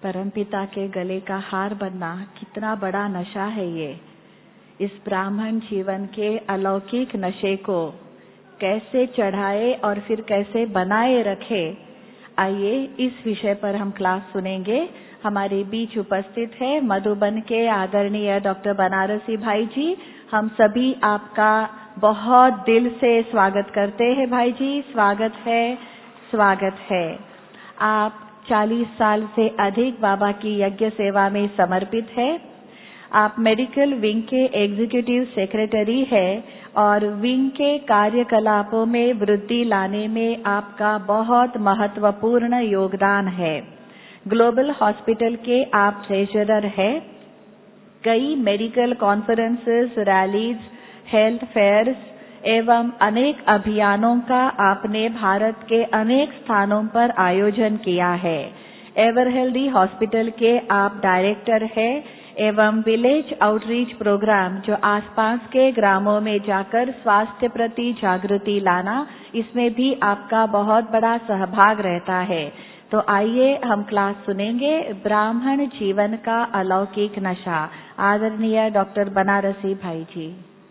परमपिता के गले का हार बनना कितना बड़ा नशा है ये। इस ब्राह्मण जीवन के अलौकिक नशे को कैसे चढ़ाए और फिर कैसे बनाए रखे, आइए इस विषय पर हम क्लास सुनेंगे। हमारे बीच उपस्थित है मधुबन के आदरणीय डॉक्टर बनारसी भाई जी। हम सभी आपका बहुत दिल से स्वागत करते हैं भाई जी। स्वागत है, स्वागत है। आप 40 साल से अधिक बाबा की यज्ञ सेवा में समर्पित है। आप मेडिकल विंग के एग्जीक्यूटिव सेक्रेटरी है और विंग के कार्यकलापों में वृद्धि लाने में आपका बहुत महत्वपूर्ण योगदान है। ग्लोबल हॉस्पिटल के आप ट्रेजरर है। कई medical conferences, rallies, health fairs एवं अनेक अभियानों का आपने भारत के अनेक स्थानों पर आयोजन किया है। एवर हेल्दी हॉस्पिटल के आप डायरेक्टर है एवं विलेज आउटरीच प्रोग्राम, जो आसपास के ग्रामों में जाकर स्वास्थ्य प्रति जागृति लाना, इसमें भी आपका बहुत बड़ा सहभाग रहता है। तो आइए हम क्लास सुनेंगे, ब्राह्मण जीवन का अलौकिक नशा। आदरणीय डॉक्टर बनारसी भाई जी।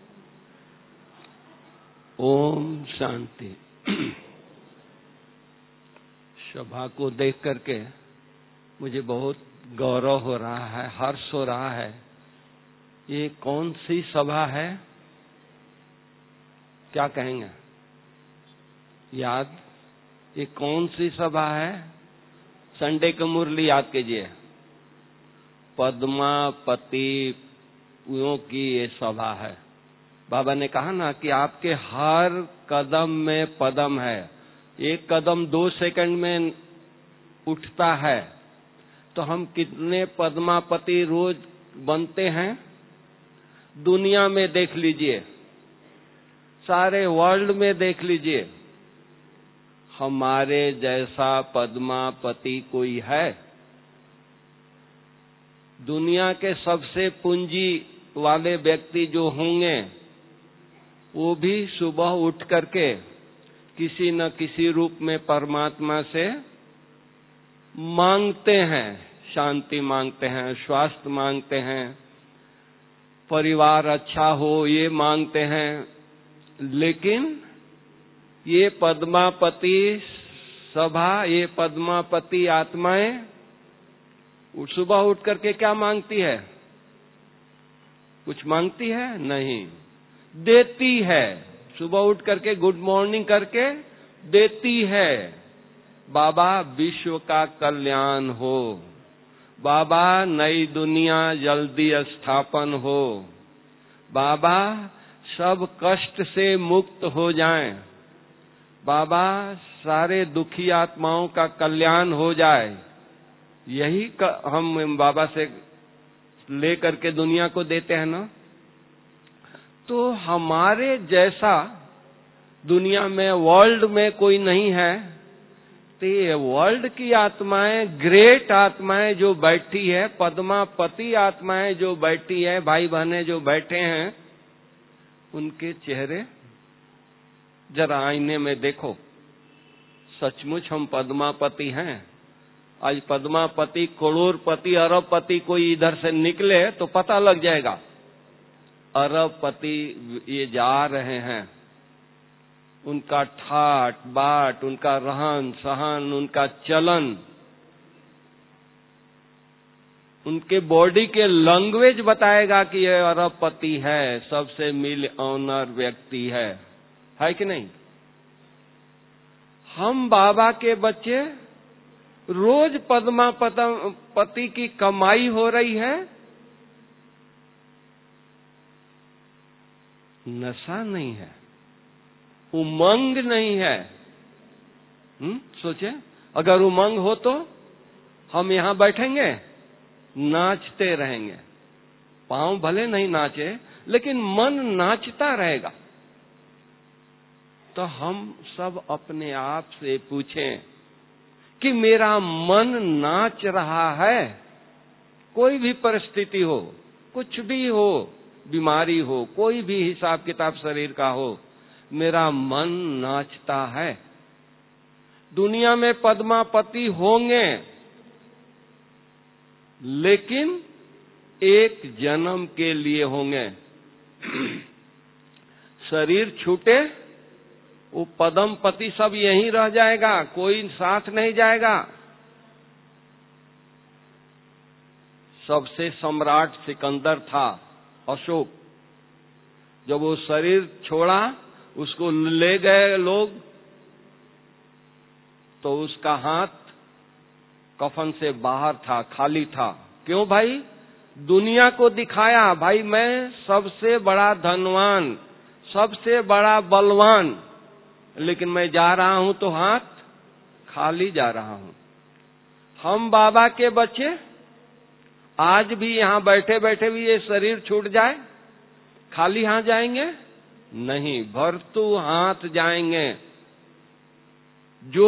ओम शांति। सभा को देख करके मुझे बहुत गौरव हो रहा है, हर्ष हो रहा है। ये कौन सी सभा है, क्या कहेंगे? याद, ये कौन सी सभा है? संडे की मुरली याद कीजिए। पद्मापति की ये सभा है। बाबा ने कहा ना कि आपके हर कदम में पदम है। एक कदम 2 सेकंड में उठता है, तो हम कितने पद्मापति रोज बनते हैं दुनिया में देख लीजिए, सारे वर्ल्ड में देख लीजिए। हमारे जैसा पद्मापति कोई है? दुनिया के सबसे पूंजी वाले व्यक्ति जो होंगे, वो भी सुबह उठ करके किसी न किसी रूप में परमात्मा से मांगते हैं। शांति मांगते हैं, स्वास्थ्य मांगते हैं, परिवार अच्छा हो, ये मांगते हैं। लेकिन ये पद्मापति सभा, ये पद्मापति आत्माएं सुबह उठ करके क्या मांगती है? कुछ मांगती है? नहीं, देती है। सुबह उठ करके गुड मॉर्निंग करके देती है। बाबा विश्व का कल्याण हो, बाबा नई दुनिया जल्दी स्थापन हो, बाबा सब कष्ट से मुक्त हो जाएं, बाबा सारे दुखी आत्माओं का कल्याण हो जाए। यही हम बाबा से लेकर के दुनिया को देते हैं ना। तो हमारे जैसा दुनिया में, वर्ल्ड में कोई नहीं है। तो ये वर्ल्ड की आत्माएं, ग्रेट आत्माएं जो बैठी है, पद्मापति आत्माएं जो बैठी है, भाई बहनें जो बैठे हैं, उनके चेहरे जरा आईने में देखो। सचमुच हम पद्मापति हैं। आज पद्मापति, करोड़पति, अरबपति कोई इधर से निकले तो पता लग जाएगा। अरबपति ये जा रहे हैं, उनका ठाट बाट, उनका रहन सहन, उनका चलन, उनके बॉडी के लैंग्वेज बताएगा कि ये अरबपति है, सबसे मिल ऑनर व्यक्ति है कि नहीं? हम बाबा के बच्चे, रोज पद्मापति की कमाई हो रही है, नशा नहीं है, उमंग नहीं है। सोचे, अगर उमंग हो तो हम यहां बैठेंगे, नाचते रहेंगे। पांव भले नहीं नाचे, लेकिन मन नाचता रहेगा। तो हम सब अपने आप से पूछें कि मेरा मन नाच रहा है? कोई भी परिस्थिति हो, कुछ भी हो, बीमारी हो, कोई भी हिसाब किताब शरीर का हो, मेरा मन नाचता है? दुनिया में पद्मापति होंगे, लेकिन एक जन्म के लिए होंगे। शरीर छूटे, वो पदम पति सब यहीं रह जाएगा, कोई साथ नहीं जाएगा। सबसे सम्राट सिकंदर था, अशोक। जब वो शरीर छोड़ा, उसको ले गए लोग, तो उसका हाथ कफन से बाहर था, खाली था। क्यों भाई? दुनिया को दिखाया, भाई मैं सबसे बड़ा धनवान, सबसे बड़ा बलवान, लेकिन मैं जा रहा हूं तो हाथ खाली जा रहा हूं। हम बाबा के बच्चे आज भी यहां बैठे बैठे भी ये शरीर छूट जाए, खाली हाथ जाएंगे? नहीं, भरतू हाथ जाएंगे। जो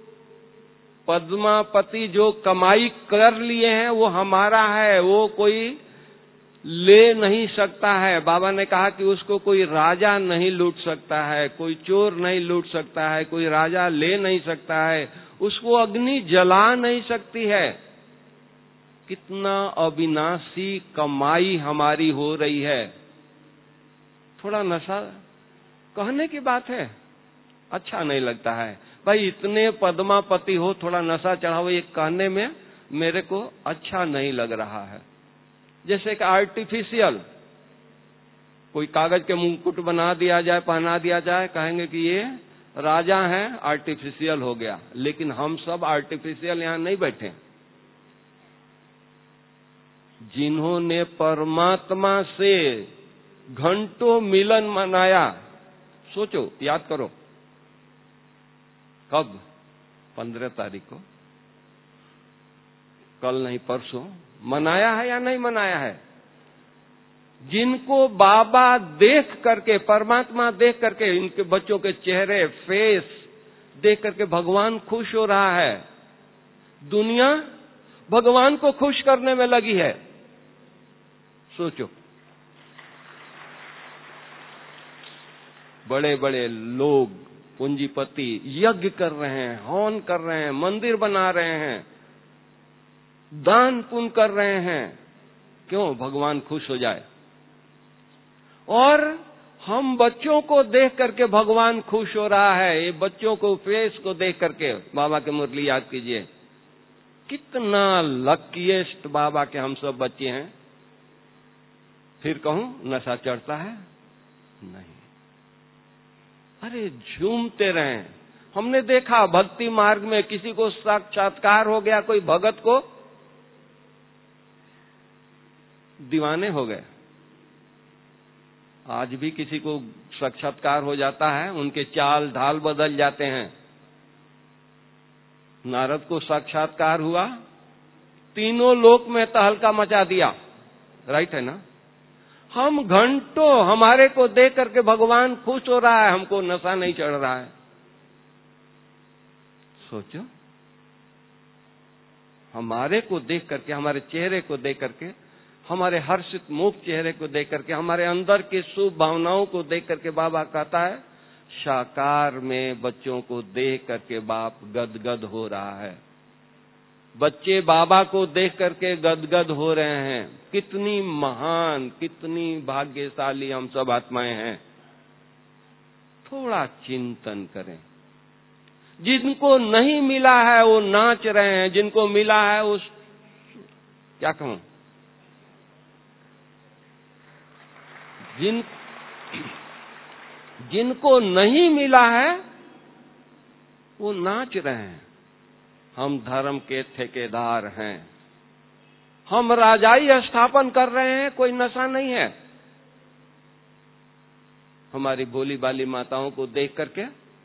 पद्मापति जो कमाई कर लिए हैं वो हमारा है, वो कोई ले नहीं सकता है। बाबा ने कहा कि उसको कोई राजा नहीं लूट सकता है, कोई चोर नहीं लूट सकता है, कोई राजा ले नहीं सकता है, उसको अग्नि जला नहीं सकती है। कितना अविनाशी कमाई हमारी हो रही है। थोड़ा नशा कहने की बात है, अच्छा नहीं लगता है। भाई इतने पद्मापति हो, थोड़ा नशा चढ़ाओ, ये कहने में मेरे को अच्छा नहीं लग रहा है। जैसे कि आर्टिफिशियल कोई कागज के मुकुट बना दिया जाए, पहना दिया जाए, कहेंगे कि ये राजा हैं, आर्टिफिशियल हो गया। लेकिन हम सब आर्टिफिशियल यहां नहीं बैठे। जिन्होंने परमात्मा से घंटों मिलन मनाया, सोचो, याद करो, कब? 15 तारीख को, कल नहीं परसों, मनाया है या नहीं मनाया है? जिनको बाबा देख करके, परमात्मा देख करके, इनके बच्चों के चेहरे, फेस देख करके भगवान खुश हो रहा है। दुनिया भगवान को खुश करने में लगी है। सोचो, बड़े बड़े लोग, पूंजीपति यज्ञ कर रहे हैं, हवन कर रहे हैं, मंदिर बना रहे हैं, दान पुण्य कर रहे हैं। क्यों? भगवान खुश हो जाए। और हम बच्चों को देख करके भगवान खुश हो रहा है। ये बच्चों को, फेस को देख करके बाबा की मुरली याद कीजिए। कितना लकीएस्ट बाबा के हम सब बच्चे हैं। फिर कहूं नशा चढ़ता है? नहीं। अरे झूमते रहें। हमने देखा भक्ति मार्ग में किसी को साक्षात्कार हो गया, कोई भगत को, दीवाने हो गए। आज भी किसी को साक्षात्कार हो जाता है, उनके चाल ढाल बदल जाते हैं। नारद को साक्षात्कार हुआ, तीनों लोक में तहलका मचा दिया। राइट है ना? हम घंटों, हमारे को देख करके भगवान खुश हो रहा है, हमको नशा नहीं चढ़ रहा है। सोचो, हमारे को देख करके, हमारे चेहरे को देख करके, हमारे हर्षित मुख चेहरे को देख करके, हमारे अंदर की शुभ भावनाओं को देख करके बाबा कहता है, साकार में बच्चों को देख करके बाप गदगद हो रहा है। बच्चे बाबा को देख करके गदगद हो रहे हैं। कितनी महान, कितनी भाग्यशाली हम सब आत्माएं हैं। थोड़ा चिंतन करें। जिनको नहीं मिला है वो नाच रहे हैं, जिनको मिला है वो, क्या कहूं, जिनको नहीं मिला है वो नाच रहे हैं। हम धर्म के ठेकेदार हैं, हम राजाई स्थापन कर रहे हैं, कोई नशा नहीं है। हमारी भोली भाली माताओं को देख करके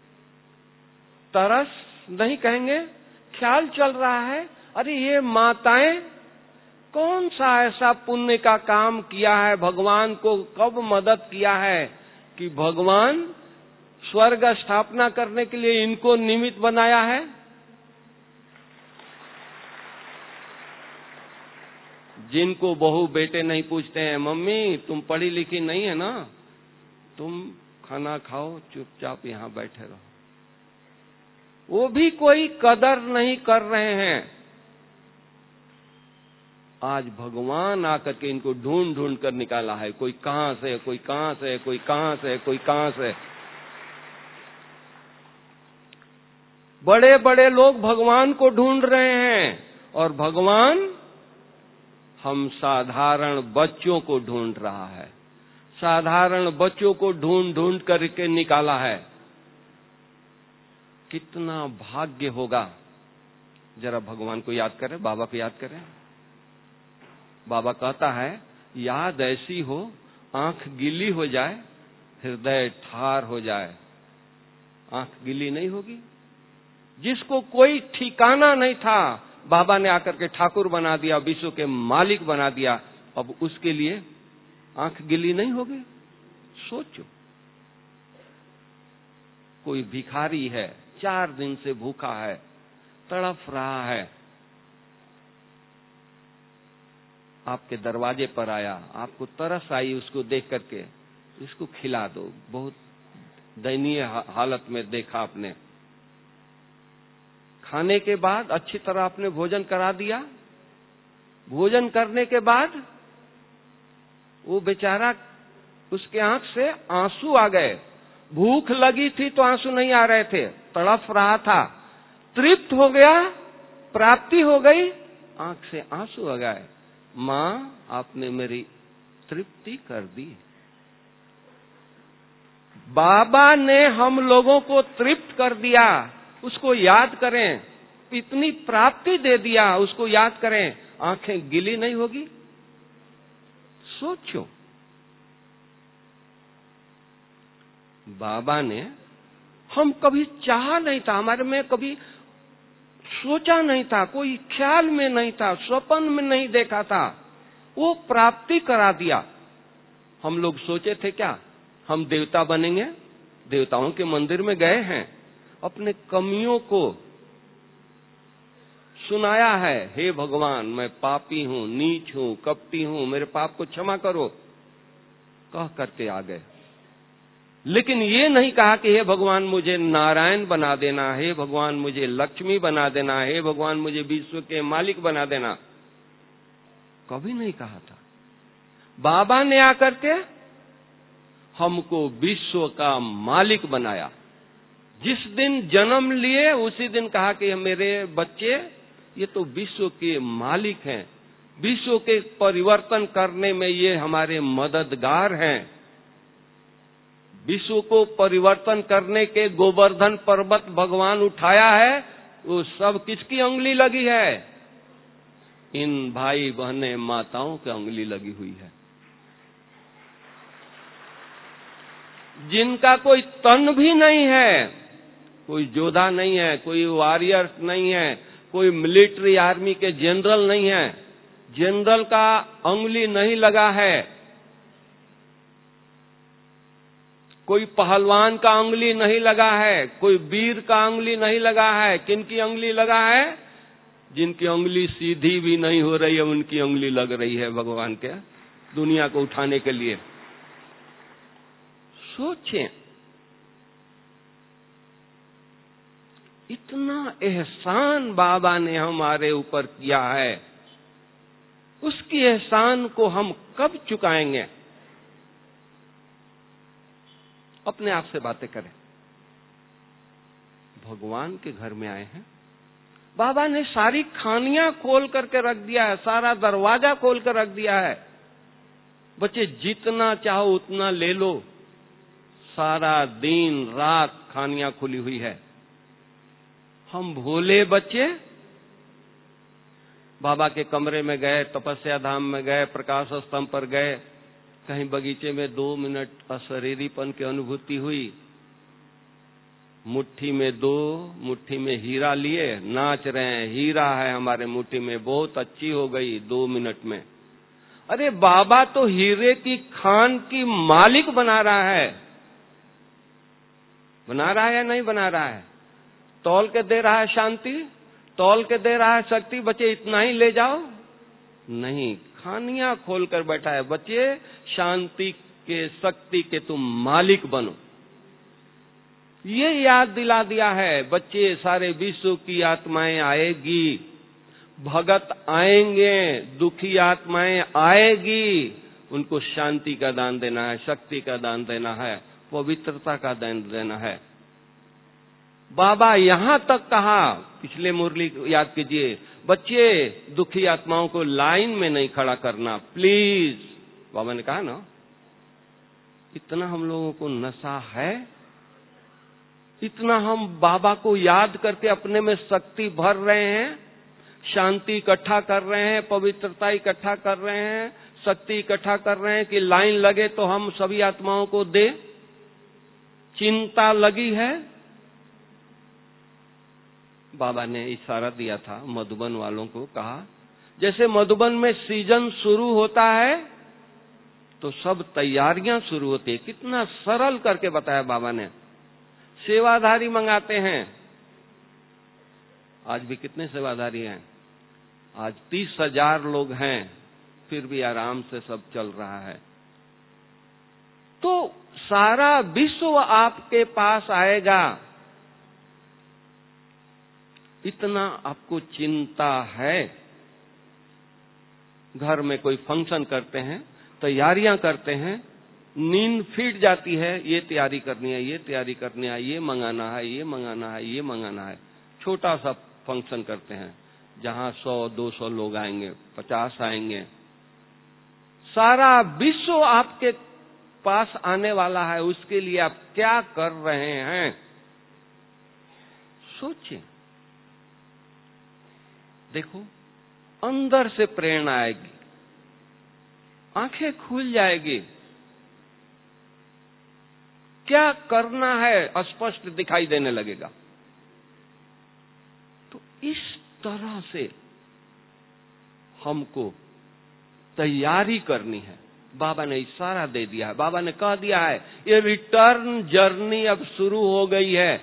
तरस नहीं कहेंगे, ख्याल चल रहा है, अरे ये माताएं कौन सा ऐसा पुण्य का काम किया है, भगवान को कब मदद किया है कि भगवान स्वर्ग स्थापना करने के लिए इनको निमित्त बनाया है। जिनको बहू बेटे नहीं पूछते हैं, मम्मी तुम पढ़ी लिखी नहीं है ना, तुम खाना खाओ, चुपचाप यहां बैठे रहो, वो भी कोई कदर नहीं कर रहे हैं। आज भगवान आकर के इनको ढूंढ ढूंढ कर निकाला है। कोई कहां से, कोई कहां से, कोई कहां से, कोई कहां से। बड़े बड़े लोग भगवान को ढूंढ रहे हैं और भगवान हम साधारण बच्चों को ढूंढ रहा है। साधारण बच्चों को ढूंढ ढूंढ करके निकाला है। कितना भाग्य होगा। जरा भगवान को याद करें, बाबा को याद करें। बाबा कहता है, याद ऐसी हो आंख गीली हो जाए, हृदय ठार हो जाए। आंख गीली नहीं होगी। जिसको कोई ठिकाना नहीं था, बाबा ने आकर के ठाकुर बना दिया, विश्व के मालिक बना दिया। अब उसके लिए आंख गीली नहीं होगी। सोचो, कोई भिखारी है, 4 दिन से भूखा है, तड़फ रहा है, आपके दरवाजे पर आया, आपको तरस आई उसको देख करके, इसको खिला दो। बहुत दयनीय हालत में देखा आपने। खाने के बाद अच्छी तरह आपने भोजन करा दिया। भोजन करने के बाद वो बेचारा, उसके आंख से आंसू आ गए। भूख लगी थी तो आंसू नहीं आ रहे थे, तड़फ रहा था। तृप्त हो गया, प्राप्ति हो गई, आंख से आंसू आ गए। माँ, आपने मेरी तृप्ति कर दी। बाबा ने हम लोगों को तृप्त कर दिया। उसको याद करें। इतनी प्राप्ति दे दिया, उसको याद करें। आंखें गीली नहीं होगी। सोचो, बाबा ने, हम कभी चाहा नहीं था, हमारे में कभी सोचा नहीं था, कोई ख्याल में नहीं था, स्वप्न में नहीं देखा था, वो प्राप्ति करा दिया। हम लोग सोचे थे क्या हम देवता बनेंगे? देवताओं के मंदिर में गए हैं, अपने कमियों को सुनाया है, हे भगवान मैं पापी हूं, नीच हूं, कपटी हूं, मेरे पाप को क्षमा करो, कह करके आ गए। लेकिन ये नहीं कहा कि हे भगवान मुझे नारायण बना देना, हे भगवान मुझे लक्ष्मी बना देना, हे भगवान मुझे विश्व के मालिक बना देना। कभी नहीं कहा था। बाबा ने आकर के हमको विश्व का मालिक बनाया। जिस दिन जन्म लिए उसी दिन कहा कि मेरे बच्चे ये तो विश्व के मालिक हैं, विश्व के परिवर्तन करने में ये हमारे मददगार हैं। विश्व को परिवर्तन करने के गोवर्धन पर्वत भगवान उठाया है, वो सब किसकी उंगली लगी है? इन भाई बहने माताओं की उंगली लगी हुई है, जिनका कोई तन भी नहीं है, कोई योद्धा नहीं है, कोई वॉरियर नहीं है, कोई मिलिट्री आर्मी के जनरल नहीं है, जनरल का उंगली नहीं लगा है, कोई पहलवान का उंगली नहीं लगा है, कोई वीर का उंगली नहीं लगा है। किनकी उंगली लगा है? जिनकी उंगली सीधी भी नहीं हो रही है, उनकी उंगली लग रही है भगवान के दुनिया को उठाने के लिए। सोचें, इतना एहसान बाबा ने हमारे ऊपर किया है, उसकी एहसान को हम कब चुकाएंगे? अपने आप से बातें करें। भगवान के घर में आए हैं, बाबा ने सारी खानियां खोल करके रख दिया है, सारा दरवाजा खोल कर रख दिया है। बच्चे जितना चाहो उतना ले लो, सारा दिन रात खानियां खुली हुई है। हम भोले बच्चे बाबा के कमरे में गए, तपस्या धाम में गए, प्रकाश स्तंभ पर गए, कहीं बगीचे में 2 मिनट अशरीरीपन की अनुभूति हुई, मुट्ठी में 2 मुट्ठी में हीरा लिए नाच रहे हैं, हीरा है हमारे मुट्ठी में, बहुत अच्छी हो गई 2 मिनट में। अरे बाबा तो हीरे की खान की मालिक बना रहा है, बना रहा है या नहीं बना रहा है? तौल के दे रहा है शांति, तौल के दे रहा है शक्ति। बच्चे इतना ही ले जाओ, नहीं, खानियां खोल कर बैठा है। बच्चे शांति के, शक्ति के तुम मालिक बनो, ये याद दिला दिया है। बच्चे सारे विश्व की आत्माएं आएगी, भगत आएंगे, दुखी आत्माएं आएगी, उनको शांति का दान देना है, शक्ति का दान देना है, पवित्रता का दान देना है। बाबा यहां तक कहा, पिछले मुरली याद कीजिए, बच्चे दुखी आत्माओं को लाइन में नहीं खड़ा करना प्लीज। बाबा ने कहा ना, इतना हम लोगों को नशा है, इतना हम बाबा को याद करके अपने में शक्ति भर रहे हैं, शांति इकट्ठा कर रहे हैं, पवित्रता इकट्ठा कर रहे हैं, शक्ति इकट्ठा कर रहे हैं कि लाइन लगे तो हम सभी आत्माओं को दे। चिंता लगी है। बाबा ने इशारा दिया था मधुबन वालों को, कहा जैसे मधुबन में सीजन शुरू होता है तो सब तैयारियां शुरू होती है। कितना सरल करके बताया बाबा ने। सेवाधारी मंगाते हैं, आज भी कितने सेवाधारी हैं? आज 30,000 लोग हैं, फिर भी आराम से सब चल रहा है। तो सारा विश्व आपके पास आएगा, इतना आपको चिंता है। घर में कोई फंक्शन करते हैं, तैयारियां करते हैं, नींद फीट जाती है, ये तैयारी करनी है, ये तैयारी करनी है, ये मंगाना है, ये मंगाना है, ये मंगाना है। छोटा सा फंक्शन करते हैं जहां 100-200 लोग आएंगे, 50 आएंगे, सारा विश्व आपके पास आने वाला है, उसके लिए आप क्या कर रहे हैं? सोचिए। देखो, अंदर से प्रेरणा आएगी, आंखें खुल जाएगी, क्या करना है स्पष्ट दिखाई देने लगेगा। तो इस तरह से हमको तैयारी करनी है। बाबा ने इशारा दे दिया है, बाबा ने कह दिया है ये रिटर्न जर्नी अब शुरू हो गई है।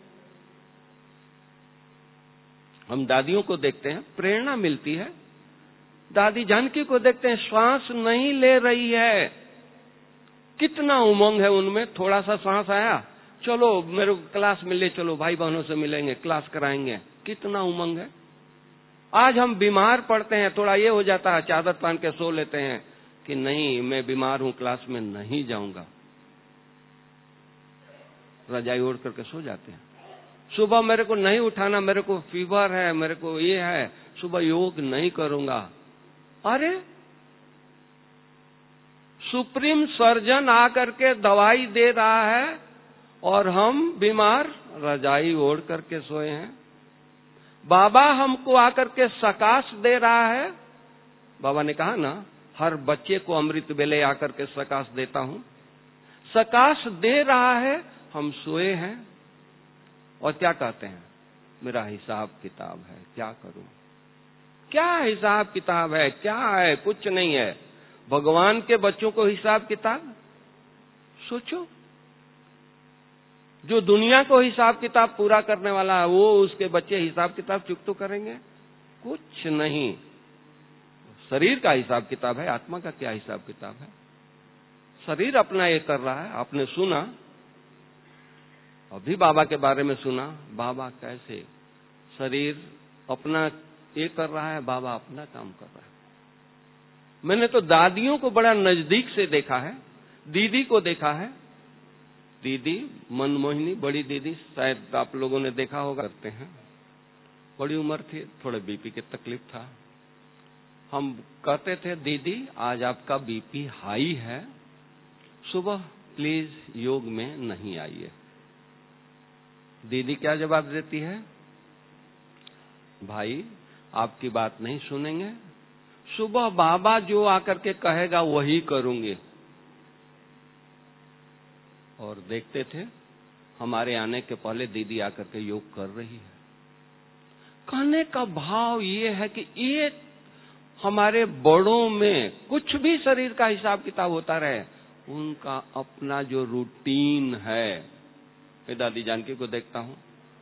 हम दादियों को देखते हैं, प्रेरणा मिलती है। दादी जानकी को देखते हैं, श्वास नहीं ले रही है, कितना उमंग है उनमें। थोड़ा सा सांस आया, चलो मेरे को क्लास में ले चलो, भाई बहनों से मिलेंगे, क्लास कराएंगे, कितना उमंग है। आज हम बीमार पड़ते हैं, थोड़ा ये हो जाता है, चादर पहन के सो लेते हैं कि नहीं मैं बीमार हूं, क्लास में नहीं जाऊंगा, रजाई ओढ़ करके सो जाते हैं। सुबह मेरे को नहीं उठाना, मेरे को फीवर है, मेरे को ये है, सुबह योग नहीं करूंगा। अरे सुप्रीम सर्जन आकर के दवाई दे रहा है और हम बीमार रजाई ओढ़ करके सोए हैं। बाबा हमको आकर के सकाश दे रहा है। बाबा ने कहा ना, हर बच्चे को अमृत वेले आकर के सकाश देता हूं। सकाश दे रहा है, हम सोए हैं और क्या कहते हैं, मेरा हिसाब किताब है, क्या करूं? क्या हिसाब किताब है? क्या है? कुछ नहीं है। भगवान के बच्चों को हिसाब किताब, सोचो, जो दुनिया को हिसाब किताब पूरा करने वाला है, वो उसके बच्चे हिसाब किताब चुप तो करेंगे? कुछ नहीं। शरीर का हिसाब किताब है, आत्मा का क्या हिसाब किताब है? शरीर अपना ये कर रहा है। आपने सुना, अभी बाबा के बारे में सुना, बाबा कैसे शरीर अपना ये कर रहा है, बाबा अपना काम कर रहा है। मैंने तो दादियों को बड़ा नजदीक से देखा है, दीदी को देखा है। दीदी मनमोहिनी, बड़ी दीदी, शायद आप लोगों ने देखा होगा, करते हैं। बड़ी उम्र थी, थोड़े बीपी की तकलीफ था। हम कहते थे दीदी आज आपका बीपी हाई है, सुबह प्लीज योग में नहीं आइए। दीदी क्या जवाब देती है, भाई आपकी बात नहीं सुनेंगे, सुबह बाबा जो आकर के कहेगा वही करूंगी। और देखते थे हमारे आने के पहले दीदी आकर के योग कर रही है। कहने का भाव ये है कि ये हमारे बड़ों में कुछ भी शरीर का हिसाब किताब होता रहे, उनका अपना जो रूटीन है। मैं दादी जानकी को देखता हूं,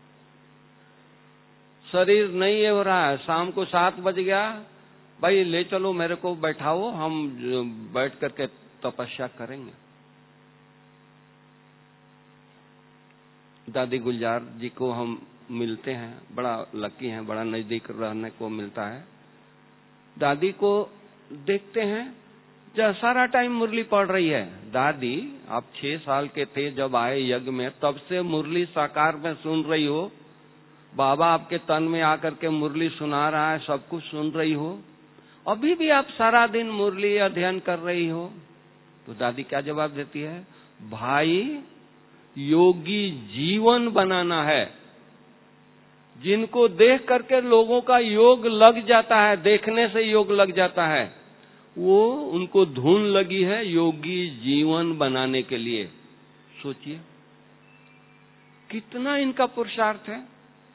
शरीर नहीं हो रहा है, शाम को 7 बज गया, भाई ले चलो मेरे को बैठाओ, हम बैठ करके तपस्या करेंगे। दादी गुलजार जी को हम मिलते हैं, बड़ा लकी हैं, बड़ा नजदीक रहने को मिलता है। दादी को देखते हैं जब सारा टाइम मुरली पढ़ रही है। दादी, आप 6 साल के थे जब आए यज्ञ में, तब से मुरली साकार में सुन रही हो। बाबा आपके तन में आकर के मुरली सुना रहा है, सब कुछ सुन रही हो, अभी भी आप सारा दिन मुरली अध्ययन कर रही हो। तो दादी क्या जवाब देती है? भाई, योगी जीवन बनाना है। जिनको देख करके लोगों का योग लग जाता है, देखने से योग लग जाता है, वो उनको धुन लगी है योगी जीवन बनाने के लिए। सोचिए कितना इनका पुरुषार्थ है।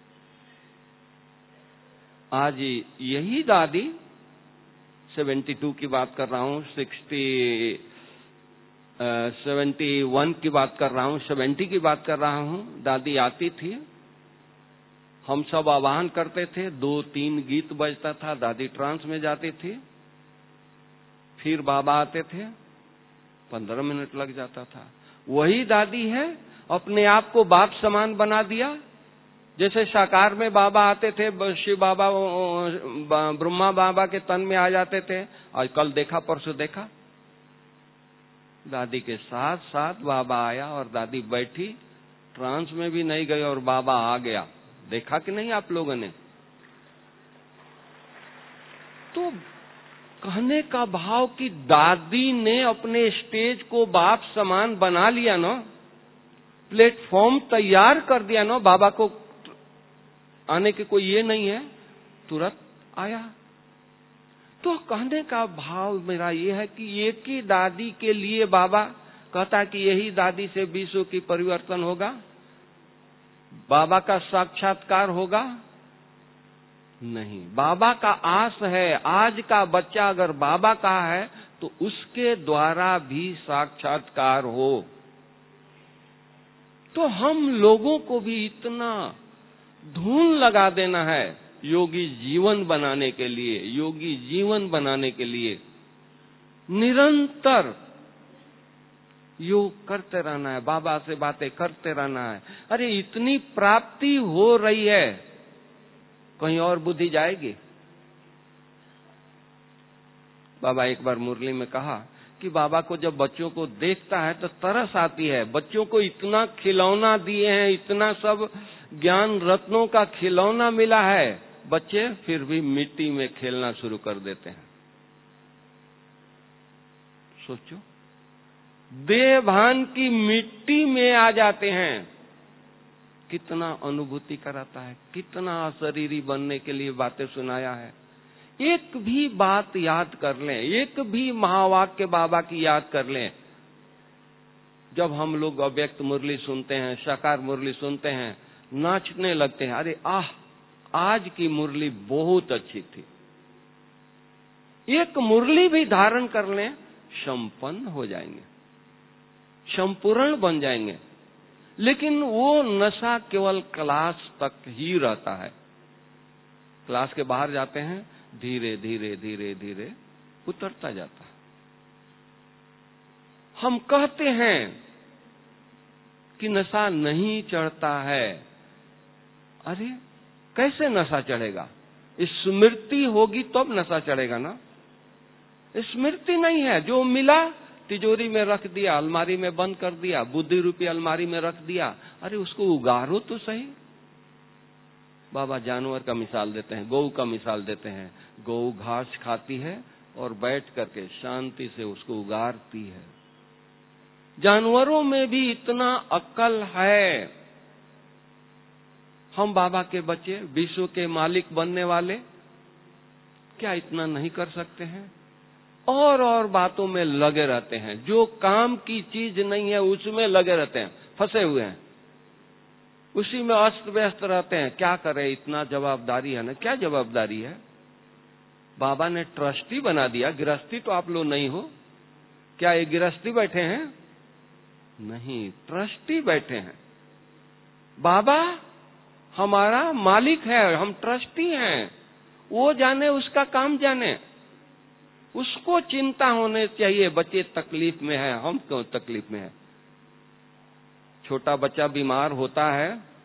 आज यही दादी, 72 की बात कर रहा हूं, 71 की बात कर रहा हूं, 70 की बात कर रहा हूं, दादी आती थी, हम सब आवाहन करते थे, 2-3 गीत बजता था, दादी ट्रांस में जाती थी, फिर बाबा आते थे, 15 मिनट लग जाता था। वही दादी है, अपने आप को बाप समान बना दिया। जैसे साकार में बाबा आते थे, शिव बाबा ब्रह्मा बाबा के तन में आ जाते थे, आज कल देखा परसों देखा, दादी के साथ साथ बाबा आया और दादी बैठी, ट्रांस में भी नहीं गई और बाबा आ गया। देखा कि नहीं आप लोगों ने? तो कहने का भाव कि दादी ने अपने स्टेज को बाप समान बना लिया ना, प्लेटफॉर्म तैयार कर दिया ना, बाबा को आने के कोई ये नहीं है, तुरंत आया। तो कहने का भाव मेरा ये है कि एक ही दादी के लिए बाबा कहता कि यही दादी से विश्व की परिवर्तन होगा, बाबा का साक्षात्कार होगा। नहीं, बाबा का आस है, आज का बच्चा अगर बाबा का है तो उसके द्वारा भी साक्षात्कार हो। तो हम लोगों को भी इतना धून लगा देना है योगी जीवन बनाने के लिए, योगी जीवन बनाने के लिए निरंतर योग करते रहना है, बाबा से बातें करते रहना है। अरे इतनी प्राप्ति हो रही है, कहीं और बुद्धि जाएगी? बाबा एक बार मुरली में कहा कि बाबा को जब बच्चों को देखता है तो तरस आती है। बच्चों को इतना खिलौना दिए हैं, इतना सब ज्ञान रत्नों का खिलौना मिला है, बच्चे फिर भी मिट्टी में खेलना शुरू कर देते हैं। सोचो, देह भान की मिट्टी में आ जाते हैं। कितना अनुभूति कराता है, कितना अशरीरी बनने के लिए बातें सुनाया है। एक भी बात याद कर लें, एक भी महावाक्य बाबा की याद कर लें। जब हम लोग अव्यक्त मुरली सुनते हैं, साकार मुरली सुनते हैं, नाचने लगते हैं, अरे आह, आज की मुरली बहुत अच्छी थी। एक मुरली भी धारण कर लें, संपन्न हो जाएंगे, संपूर्ण बन जाएंगे। लेकिन वो नशा केवल क्लास तक ही रहता है। क्लास के बाहर जाते हैं, धीरे धीरे धीरे धीरे उतरता जाता है। हम कहते हैं कि नशा नहीं चढ़ता है। अरे कैसे नशा चढ़ेगा? स्मृति होगी तब नशा चढ़ेगा ना। स्मृति नहीं है, जो मिला तिजोरी में रख दिया, अलमारी में बंद कर दिया, बुद्धि रूपी अलमारी में रख दिया। अरे उसको उगारो तो सही। बाबा जानवर का मिसाल देते हैं, गौ का मिसाल देते हैं। गौ घास खाती है और बैठ करके शांति से उसको उगारती है। जानवरों में भी इतना अक्ल है। हम बाबा के बच्चे, विश्व के मालिक बनने वाले, क्या इतना नहीं कर सकते हैं? और बातों में लगे रहते हैं। जो काम की चीज नहीं है उसमें लगे रहते हैं, फंसे हुए हैं, उसी में अस्त व्यस्त रहते हैं। क्या करें, इतना जवाबदारी है ना। क्या जवाबदारी है? बाबा ने ट्रस्टी बना दिया। गृहस्थी तो आप लोग नहीं हो। क्या ये गृहस्थी बैठे हैं? नहीं, ट्रस्टी बैठे हैं। बाबा हमारा मालिक है, हम ट्रस्टी हैं। वो जाने, उसका काम जाने, उसको चिंता होने चाहिए। बच्चे तकलीफ में है, हम क्यों तकलीफ में है? छोटा बच्चा बीमार होता है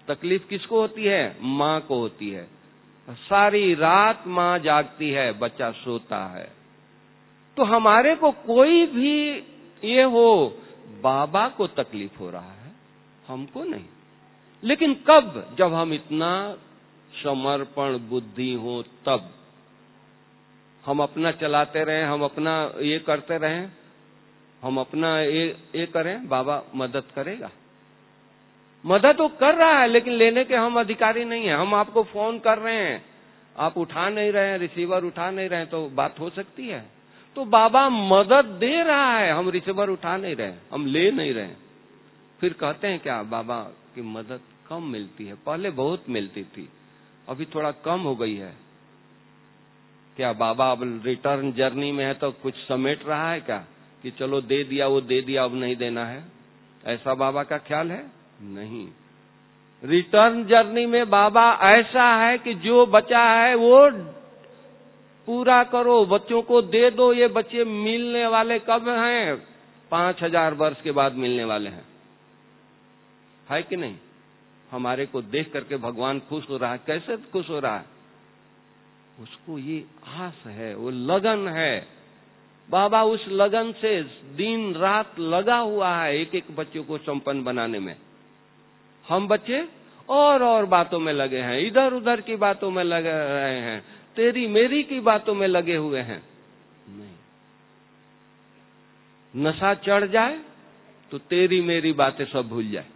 तकलीफ किसको होती है? माँ को होती है। सारी रात माँ जागती है, बच्चा सोता है। तो हमारे को कोई भी ये हो, बाबा को तकलीफ हो रहा है, हमको नहीं। लेकिन कब? जब हम इतना समर्पण बुद्धि हो, तब हम अपना चलाते रहें, हम अपना ये करते रहें, हम अपना ये करें, बाबा मदद करेगा। मदद तो कर रहा है, लेकिन लेने के हम अधिकारी नहीं है। हम आपको फोन कर रहे हैं, आप उठा नहीं रहे हैं, रिसीवर उठा नहीं रहे हैं, तो बात हो सकती है। तो बाबा मदद दे रहा है, हम रिसीवर उठा नहीं रहे, हम ले नहीं रहे। फिर कहते हैं क्या? बाबा की मदद कम मिलती है, पहले बहुत मिलती थी, अभी थोड़ा कम हो गई है। क्या बाबा अब रिटर्न जर्नी में है तो कुछ समेट रहा है क्या, कि चलो दे दिया, वो दे दिया, अब नहीं देना है? ऐसा बाबा का ख्याल है? नहीं। रिटर्न जर्नी में बाबा ऐसा है कि जो बचा है वो पूरा करो, बच्चों को दे दो। ये बच्चे मिलने वाले कब हैं? 5000 वर्ष के बाद मिलने वाले हैं, है कि नहीं? हमारे को देख करके भगवान खुश हो रहा है। कैसे खुश हो रहा है? उसको ये आस है, वो लगन है। बाबा उस लगन से दिन रात लगा हुआ है एक एक बच्चों को संपन्न बनाने में। हम बच्चे और बातों में लगे हैं, इधर उधर की बातों में लगे रहे हैं, तेरी मेरी की बातों में लगे हुए हैं। नहीं, नशा चढ़ जाए तो तेरी मेरी बातें सब भूल जाए।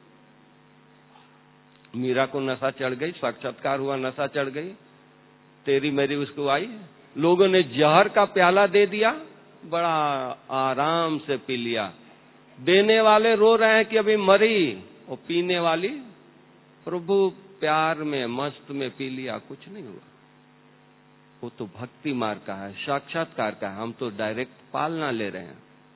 मीरा को नशा चढ़ गई, साक्षात्कार हुआ, नशा चढ़ गई, तेरी मेरी उसको आई। लोगों ने जहर का प्याला दे दिया, बड़ा आराम से पी लिया। देने वाले रो रहे हैं कि अभी मरी, और पीने वाली प्रभु प्यार में मस्त में पी लिया, कुछ नहीं हुआ। वो तो भक्ति मार्ग का है, साक्षात्कार का है, हम तो डायरेक्ट पालना ले रहे हैं।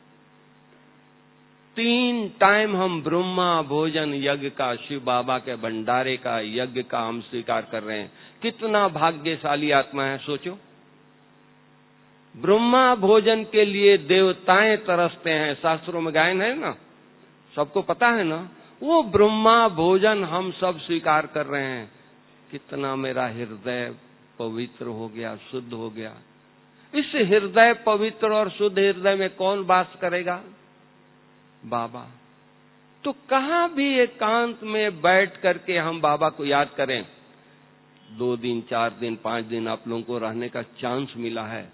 3 टाइम हम ब्रह्मा भोजन यज्ञ का, शिव बाबा के भंडारे का यज्ञ का हम स्वीकार कर रहे हैं। कितना भाग्यशाली आत्मा है, सोचो। ब्रह्मा भोजन के लिए देवताएं तरसते हैं, शास्त्रों में गायन है ना, सबको पता है ना। वो ब्रह्मा भोजन हम सब स्वीकार कर रहे हैं। कितना मेरा हृदय पवित्र हो गया, शुद्ध हो गया। इस हृदय पवित्र और शुद्ध हृदय में कौन वास करेगा? बाबा। तो कहां भी एकांत में बैठ करके हम बाबा को याद करें। 2 दिन 4 दिन 5 दिन आप लोगों को रहने का चांस मिला है,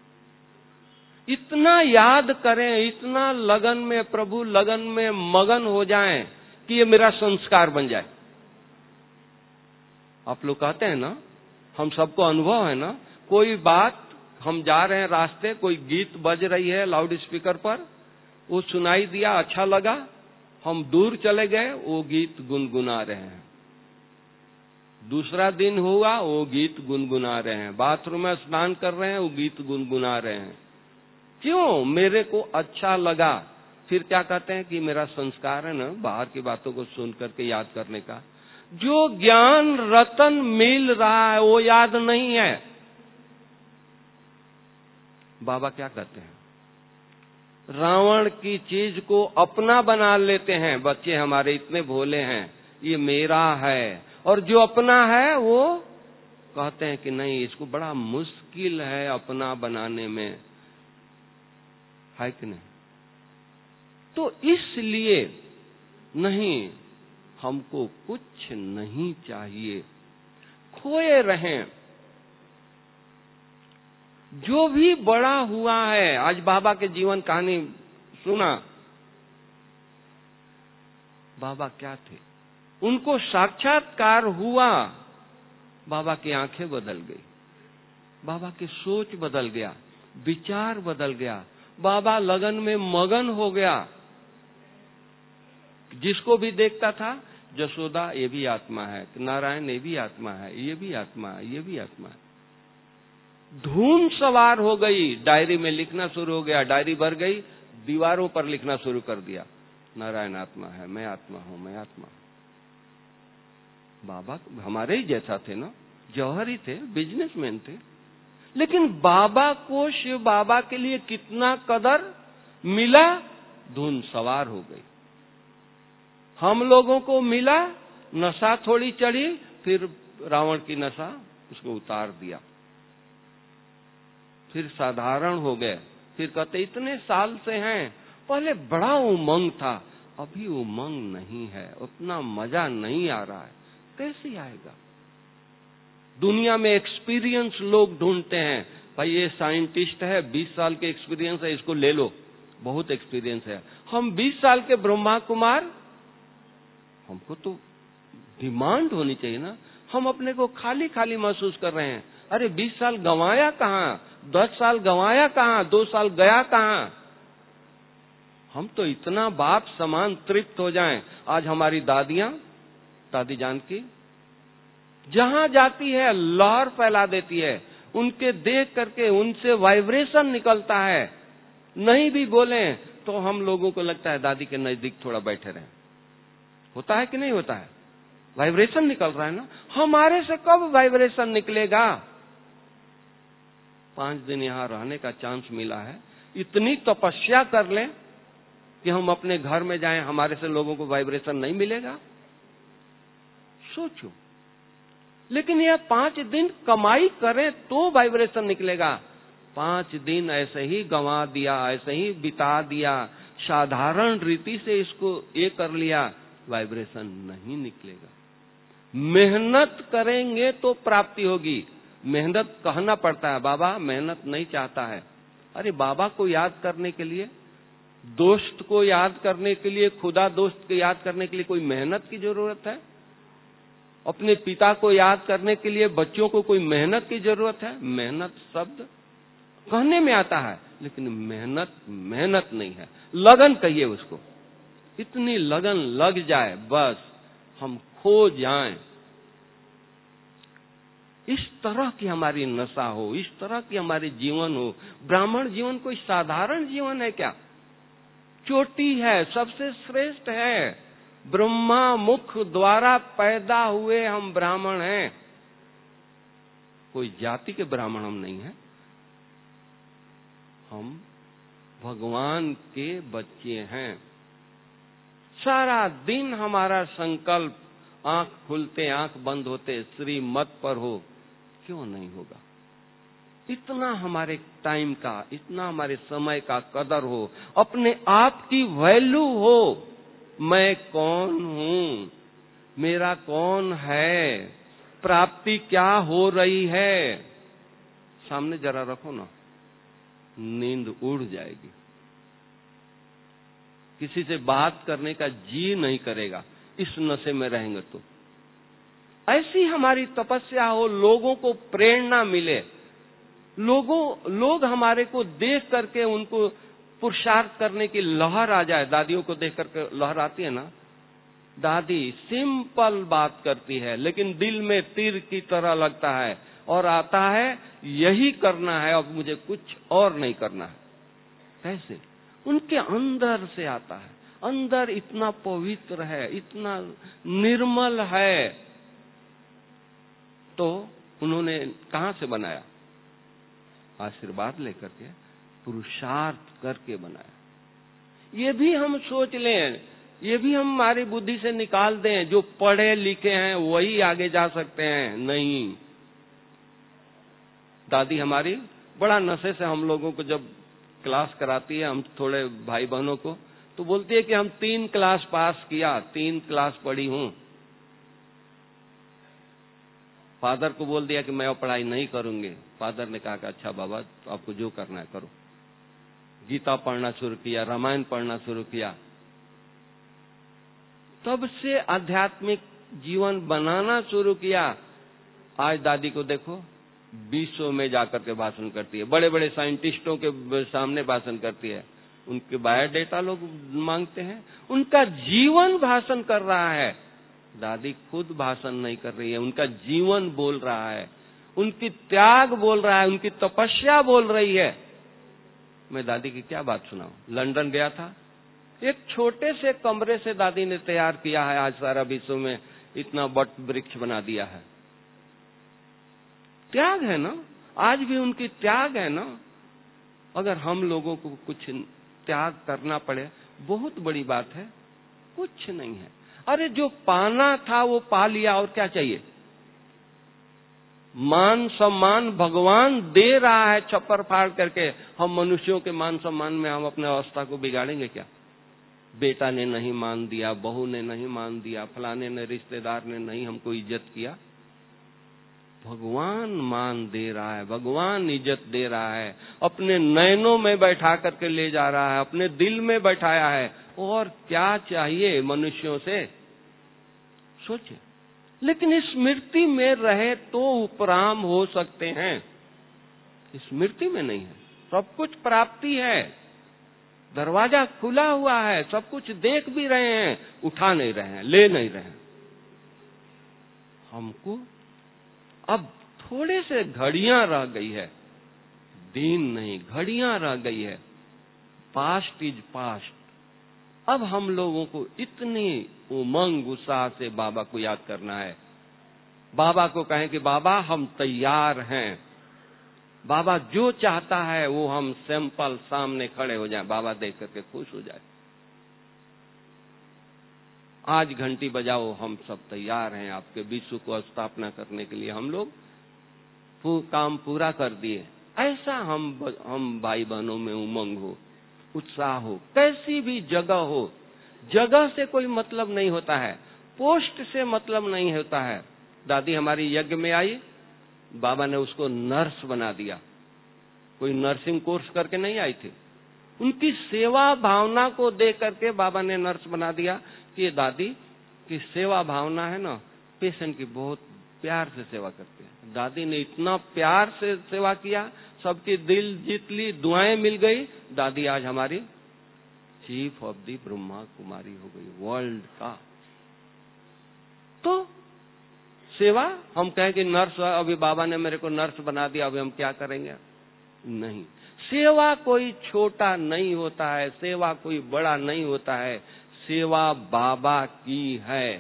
इतना याद करें, इतना लगन में, प्रभु लगन में मगन हो जाएं कि ये मेरा संस्कार बन जाए। आप लोग कहते हैं ना, हम सबको अनुभव है ना, कोई बात हम जा रहे हैं रास्ते, कोई गीत बज रही है लाउड स्पीकर पर, वो सुनाई दिया, अच्छा लगा, हम दूर चले गए, वो गीत गुनगुना रहे हैं। दूसरा दिन हुआ, वो गीत गुनगुना रहे हैं। बाथरूम में स्नान कर रहे हैं, वो गीत गुनगुना रहे हैं। क्यों? मेरे को अच्छा लगा। फिर क्या कहते हैं कि मेरा संस्कार है ना बाहर की बातों को सुन करके याद करने का। जो ज्ञान रतन मिल रहा है वो याद नहीं है। बाबा क्या कहते हैं? रावण की चीज को अपना बना लेते हैं। बच्चे हमारे इतने भोले हैं, ये मेरा है, और जो अपना है वो कहते हैं कि नहीं, इसको बड़ा मुश्किल है अपना बनाने में, है कि नहीं? तो इसलिए नहीं, हमको कुछ नहीं चाहिए, खोए रहें। जो भी बड़ा हुआ है, आज बाबा के जीवन कहानी सुना। बाबा क्या थे? उनको साक्षात्कार हुआ, बाबा की आंखें बदल गई, बाबा की सोच बदल गया, विचार बदल गया, बाबा लगन में मगन हो गया। जिसको भी देखता था, जसोदा ये भी आत्मा है, नारायण ये भी आत्मा है, ये भी आत्मा है, ये भी आत्मा है। धूम सवार हो गई, डायरी में लिखना शुरू हो गया, डायरी भर गई, दीवारों पर लिखना शुरू कर दिया, नारायण आत्मा है, मैं आत्मा हूं, मैं आत्मा हूं। बाबा हमारे ही जैसा थे ना, जौहरी थे, बिजनेसमैन थे, लेकिन बाबा को, शिव बाबा के लिए कितना कदर मिला, धुन सवार हो गई। हम लोगों को मिला नशा थोड़ी चढ़ी, फिर रावण की नशा उसको उतार दिया, फिर साधारण हो गए। फिर कहते इतने साल से हैं, पहले बड़ा उमंग था, अभी उमंग नहीं है, उतना मजा नहीं आ रहा है। कैसे आएगा? दुनिया में एक्सपीरियंस लोग ढूंढते हैं, भाई ये साइंटिस्ट है, 20 साल के एक्सपीरियंस है, इसको ले लो, बहुत एक्सपीरियंस है। हम 20 साल के ब्रह्मा कुमार, हमको तो डिमांड होनी चाहिए ना। हम अपने को खाली खाली महसूस कर रहे हैं। अरे 20 साल गंवाया कहाँ, 10 साल गंवाया कहाँ, 2 साल गया कहाँ? हम तो इतना बाप समान तृप्त हो जाएं। आज हमारी दादियां, दादी जान की, जहां जाती है लहर फैला देती है। उनके देख करके उनसे वाइब्रेशन निकलता है। नहीं भी बोले तो हम लोगों को लगता है दादी के नजदीक थोड़ा बैठे रहें। होता है कि नहीं होता है? वाइब्रेशन निकल रहा है ना। हमारे से कब वाइब्रेशन निकलेगा? 5 दिन यहां रहने का चांस मिला है, इतनी तपस्या कर लें कि हम अपने घर में जाएं, हमारे से लोगों को वाइब्रेशन नहीं मिलेगा? सोचो। लेकिन यह 5 दिन कमाई करें तो वाइब्रेशन निकलेगा। 5 दिन ऐसे ही गंवा दिया, ऐसे ही बिता दिया, साधारण रीति से इसको ये कर लिया, वाइब्रेशन नहीं निकलेगा। मेहनत करेंगे तो प्राप्ति होगी। मेहनत कहना पड़ता है, बाबा मेहनत नहीं चाहता है। अरे बाबा को याद करने के लिए, दोस्त को याद करने के लिए, खुदा दोस्त को याद करने के लिए कोई मेहनत की जरूरत है? अपने पिता को याद करने के लिए बच्चों को कोई मेहनत की जरूरत है? मेहनत शब्द कहने में आता है, लेकिन मेहनत मेहनत नहीं है। लगन कहिए उसको। इतनी लगन लग जाए बस हम खो जाएं। इस तरह की हमारी नशा हो, इस तरह की हमारी जीवन हो। ब्राह्मण जीवन कोई साधारण जीवन है क्या? चोटी है, सबसे श्रेष्ठ है। ब्रह्मा मुख द्वारा पैदा हुए हम ब्राह्मण हैं। कोई जाति के ब्राह्मण हम नहीं हैं। हम भगवान के बच्चे हैं। सारा दिन हमारा संकल्प आंख खुलते आंख बंद होते श्रीमत पर हो, क्यों नहीं होगा? इतना हमारे टाइम का, इतना हमारे समय का कदर हो, अपने आप की वैल्यू हो। मैं कौन हूं, मेरा कौन है, प्राप्ति क्या हो रही है, सामने जरा रखो ना, नींद उड़ जाएगी। किसी से बात करने का जी नहीं करेगा इस नशे में रहेंगे तो। ऐसी हमारी तपस्या हो, लोगों को प्रेरणा मिले, लोग हमारे को देख करके उनको पुरुषार्थ करने की लहर आ जाए। दादियों को देख करके लहर आती है ना। दादी सिंपल बात करती है, लेकिन दिल में तीर की तरह लगता है और आता है यही करना है, अब मुझे कुछ और नहीं करना है। कैसे? उनके अंदर से आता है। अंदर इतना पवित्र है, इतना निर्मल है, तो उन्होंने कहां से बनाया? आशीर्वाद लेकर के, पुरुषार्थ करके बनाया। ये भी हम सोच लें, ये भी हम हमारी बुद्धि से निकाल दें, जो पढ़े लिखे हैं वही आगे जा सकते हैं। नहीं, दादी हमारी बड़ा नशे से हम लोगों को जब क्लास कराती है, हम थोड़े भाई बहनों को, तो बोलती है कि हम 3 क्लास पास किया, 3 क्लास पढ़ी हूं। फादर को बोल दिया कि मैं अब पढ़ाई नहीं करूंगी। फादर ने कहा कि अच्छा बाबा, तो आपको जो करना है करो। गीता पढ़ना शुरू किया, रामायण पढ़ना शुरू किया। तब से आध्यात्मिक जीवन बनाना शुरू किया। आज दादी को देखो, विश्व में जाकर के भाषण करती है, बड़े बड़े साइंटिस्टों के सामने भाषण करती है। उनके बायोडेटा लोग मांगते हैं, उनका जीवन भाषण कर रहा है। दादी खुद भाषण नहीं कर रही है, उनका जीवन बोल रहा है, उनकी त्याग बोल रहा है, उनकी तपस्या बोल रही है। मैं दादी की क्या बात सुनाऊं? लंदन गया था, एक छोटे से कमरे से दादी ने तैयार किया है, आज सारा विश्व में इतना बट वृक्ष बना दिया है। त्याग है ना, आज भी उनकी त्याग है ना। अगर हम लोगों को कुछ त्याग करना पड़े, बहुत बड़ी बात है, कुछ नहीं है। अरे जो पाना था वो पा लिया, और क्या चाहिए? मान सम्मान भगवान दे रहा है छप्पर फाड़ करके। हम मनुष्यों के मान सम्मान में हम अपने अवस्था को बिगाड़ेंगे क्या? बेटा ने नहीं मान दिया, बहू ने नहीं मान दिया, फलाने ने, रिश्तेदार ने नहीं हमको इज्जत किया। भगवान मान दे रहा है, भगवान इज्जत दे रहा है, अपने नयनों में बैठा करके ले जा रहा है, अपने दिल में बैठाया है। और क्या चाहिए मनुष्यों से? सोचिए। लेकिन स्मृति में रहे तो उपराम हो सकते हैं, स्मृति में नहीं है। सब कुछ प्राप्ति है, दरवाजा खुला हुआ है, सब कुछ देख भी रहे हैं, उठा नहीं रहे हैं, ले नहीं रहे हैं। हमको अब थोड़े से घड़ियां रह गई है, दिन नहीं, घड़ियां रह गई है। Past is past. अब हम लोगों को इतनी उमंग उत्साह से बाबा को याद करना है। बाबा को कहें कि बाबा हम तैयार हैं। बाबा जो चाहता है वो हम सैंपल सामने खड़े हो जाएं, बाबा देख करके खुश हो जाए। आज घंटी बजाओ, हम सब तैयार हैं आपके विश्व को स्थापना करने के लिए। हम लोग काम पूरा कर दिए। ऐसा हम भाई बहनों में उमंग हो, उत्साह हो। कैसी भी जगह हो, जगह से कोई मतलब नहीं होता है, पोस्ट से मतलब नहीं होता है। दादी हमारी यज्ञ में आई, बाबा ने उसको नर्स बना दिया। कोई नर्सिंग कोर्स करके नहीं आई थी, उनकी सेवा भावना को देख करके बाबा ने नर्स बना दिया कि ये दादी की सेवा भावना है ना, पेशेंट की बहुत प्यार से सेवा करते हैं। दादी ने इतना प्यार से सेवा किया, सबकी दिल जीत ली, दुआएं मिल गई। दादी आज हमारी chief of the Brahma Kumari हो गई, वर्ल्ड का। तो सेवा, हम कहें कि नर्स, अभी बाबा ने मेरे को नर्स बना दिया, अभी हम क्या करेंगे? नहीं। सेवा कोई छोटा नहीं होता है, सेवा कोई बड़ा नहीं होता है, सेवा बाबा की है।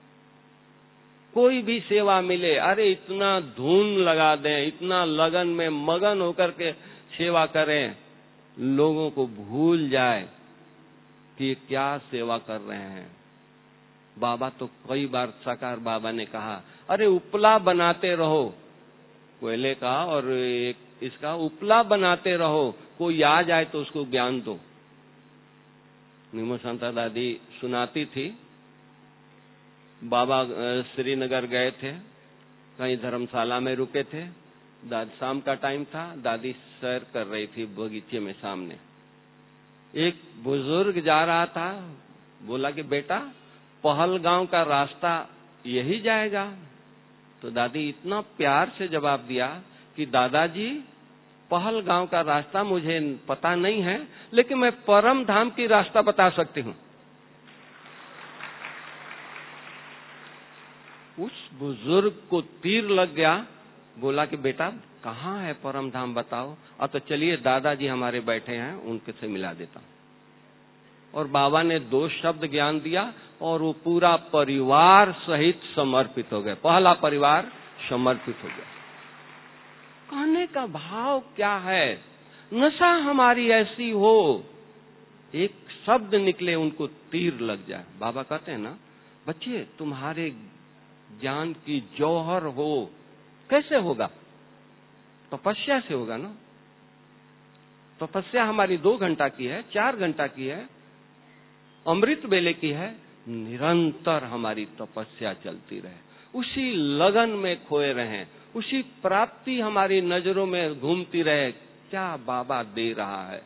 कोई भी सेवा मिले, अरे इतना धुन लगा दें, इतना लगन में मगन होकर के सेवा करें, लोगों को भूल जाए कि क्या सेवा कर रहे हैं। बाबा तो कई बार साकार बाबा ने कहा, अरे उपला बनाते रहो, कोयले का और इसका उपला बनाते रहो, कोई आ जाए तो उसको ज्ञान दो। निमो शांता दादी सुनाती थी, बाबा श्रीनगर गए थे, कहीं धर्मशाला में रुके थे, शाम का टाइम था, दादी सैर कर रही थी बगीचे में सामने। एक बुजुर्ग जा रहा था, बोला कि बेटा पहलगांव का रास्ता यही जाएगा? तो दादी इतना प्यार से जवाब दिया कि दादाजी पहलगांव का रास्ता मुझे पता नहीं है, लेकिन मैं परम धाम की रास्ता बता सकती हूँ। उस बुजुर्ग को तीर लग गया, बोला कि बेटा कहाँ है परम धाम बताओ। अब तो चलिए दादाजी हमारे बैठे हैं, उनके से मिला देता हूँ। और बाबा ने 2 शब्द ज्ञान दिया और वो पूरा परिवार सहित समर्पित हो गए। पहला परिवार समर्पित हो गया। कहने का भाव क्या है? नशा हमारी ऐसी हो, एक शब्द निकले उनको तीर लग जाए। बाबा कहते हैं ना, बच्चे तुम्हारे ज्ञान की जौहर हो। कैसे होगा? तपस्या से होगा ना। तपस्या हमारी 2 घंटा की है, 4 घंटा की है, अमृत बेले की है। निरंतर हमारी तपस्या चलती रहे, उसी लगन में खोए रहें, उसी प्राप्ति हमारी नजरों में घूमती रहे। क्या बाबा दे रहा है?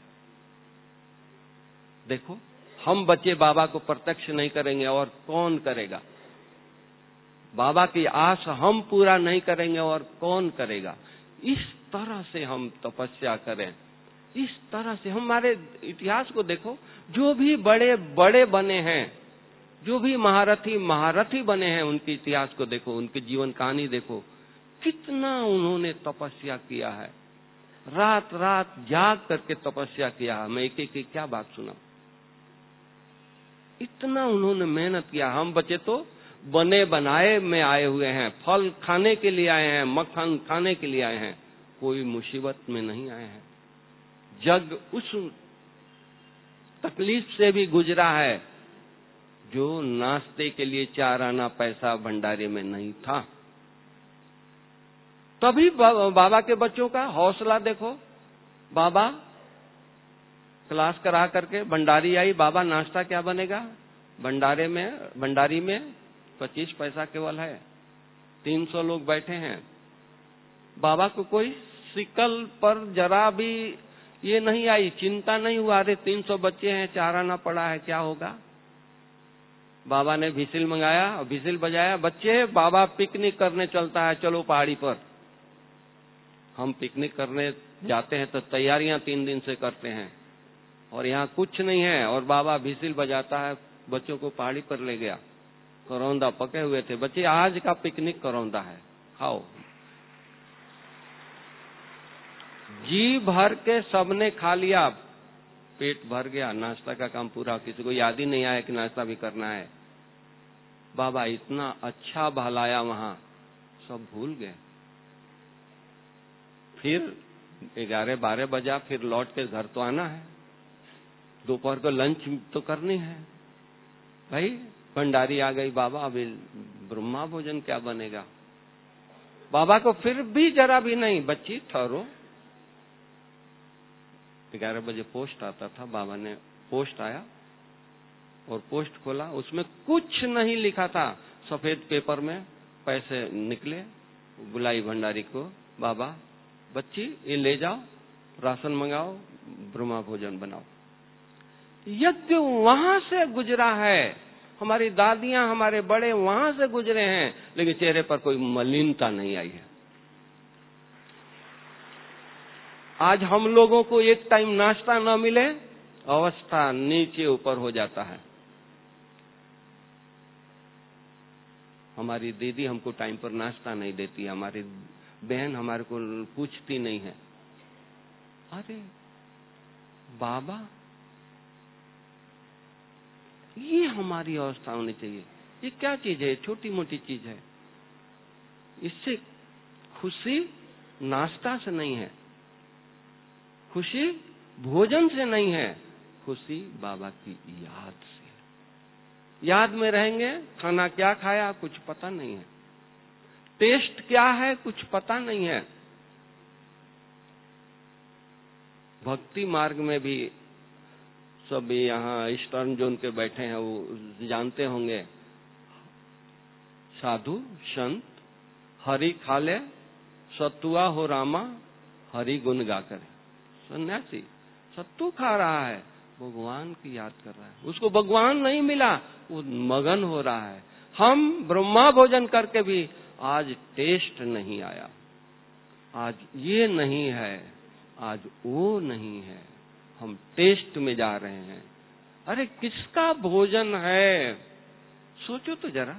देखो, हम बच्चे बाबा को प्रत्यक्ष नहीं करेंगे और कौन करेगा? बाबा की आस हम पूरा नहीं करेंगे और कौन करेगा? इस तरह से हम तपस्या करें, इस तरह से। हमारे इतिहास को देखो, जो भी बड़े बड़े बने हैं, जो भी महारथी बने हैं, उनके इतिहास को देखो, उनकी जीवन कहानी देखो, कितना उन्होंने तपस्या किया है। रात रात जाग करके तपस्या किया है। मैं एक क्या बात सुना, इतना उन्होंने मेहनत किया। हम बच्चे तो बने बनाए में आए हुए हैं, फल खाने के लिए आए हैं, मक्खन खाने के लिए आए हैं, कोई मुसीबत में नहीं आए हैं। जग उस तकलीफ से भी गुजरा है जो नाश्ते के लिए 4 आना पैसा भंडारे में नहीं था। तभी बाबा के बच्चों का हौसला देखो। बाबा क्लास करा करके भंडारी आई, बाबा नाश्ता क्या बनेगा? भंडारी में 25 पैसा केवल है, 300 लोग बैठे हैं। बाबा को कोई सिकल पर जरा भी ये नहीं आई, चिंता नहीं हुआ, अरे 300 बच्चे हैं, 4 आना पड़ा है, क्या होगा। बाबा ने व्हिसिल मंगाया और व्हिसिल बजाया, बच्चे बाबा पिकनिक करने चलता है, चलो पहाड़ी पर। हम पिकनिक करने जाते हैं तो तैयारियां 3 दिन से करते हैं, और यहाँ कुछ नहीं है, और बाबा व्हिसिल बजाता है, बच्चों को पहाड़ी पर ले गया। करौंदा पके हुए थे, बच्चे आज का पिकनिक करौंदा है, खाओ। जी भर के सबने खा लिया, पेट भर गया, नाश्ता का काम पूरा, किसी को याद ही नहीं आया कि नाश्ता भी करना है। बाबा इतना अच्छा बहलाया वहां, सब भूल गए। फिर 11-12 बजा, फिर लौट के घर तो आना है, दोपहर को लंच तो करनी है भाई। भंडारी आ गई, बाबा अभी ब्रह्मा भोजन क्या बनेगा? बाबा को फिर भी जरा भी नहीं, बच्ची ठहरो। 11 बजे पोस्ट आता था, बाबा ने पोस्ट आया और पोस्ट खोला, उसमें कुछ नहीं लिखा था, सफेद पेपर में पैसे निकले। बुलाई भंडारी को, बाबा बच्ची ये ले जाओ, राशन मंगाओ, ब्रह्मा भोजन बनाओ। यज्ञ वहां से गुजरा है, हमारी दादियां हमारे बड़े वहां से गुजरे हैं, लेकिन चेहरे पर कोई मलिनता नहीं आई है। आज हम लोगों को एक टाइम नाश्ता न मिले, अवस्था नीचे ऊपर हो जाता है। हमारी दीदी हमको टाइम पर नाश्ता नहीं देती, हमारी बहन हमारे को पूछती नहीं है। अरे बाबा, ये हमारी अवस्था होनी चाहिए। ये क्या चीज है? छोटी मोटी चीज है। इससे खुशी नाश्ता से नहीं है, खुशी भोजन से नहीं है, खुशी बाबा की याद से। याद में रहेंगे, खाना क्या खाया कुछ पता नहीं है, टेस्ट क्या है कुछ पता नहीं है। भक्ति मार्ग में भी सब यहाँ ईस्टर्न जोन के बैठे हैं, वो जानते होंगे, साधु संत हरि खाले सत्तुआ हो रामा, हरि गुण गाकर। सन्यासी सत्तू खा रहा है, भगवान की याद कर रहा है, उसको भगवान नहीं मिला, वो मगन हो रहा है। हम ब्रह्मा भोजन करके भी आज टेस्ट नहीं आया, आज ये नहीं है, आज वो नहीं है, हम टेस्ट में जा रहे हैं। अरे किसका भोजन है? सोचो तो जरा।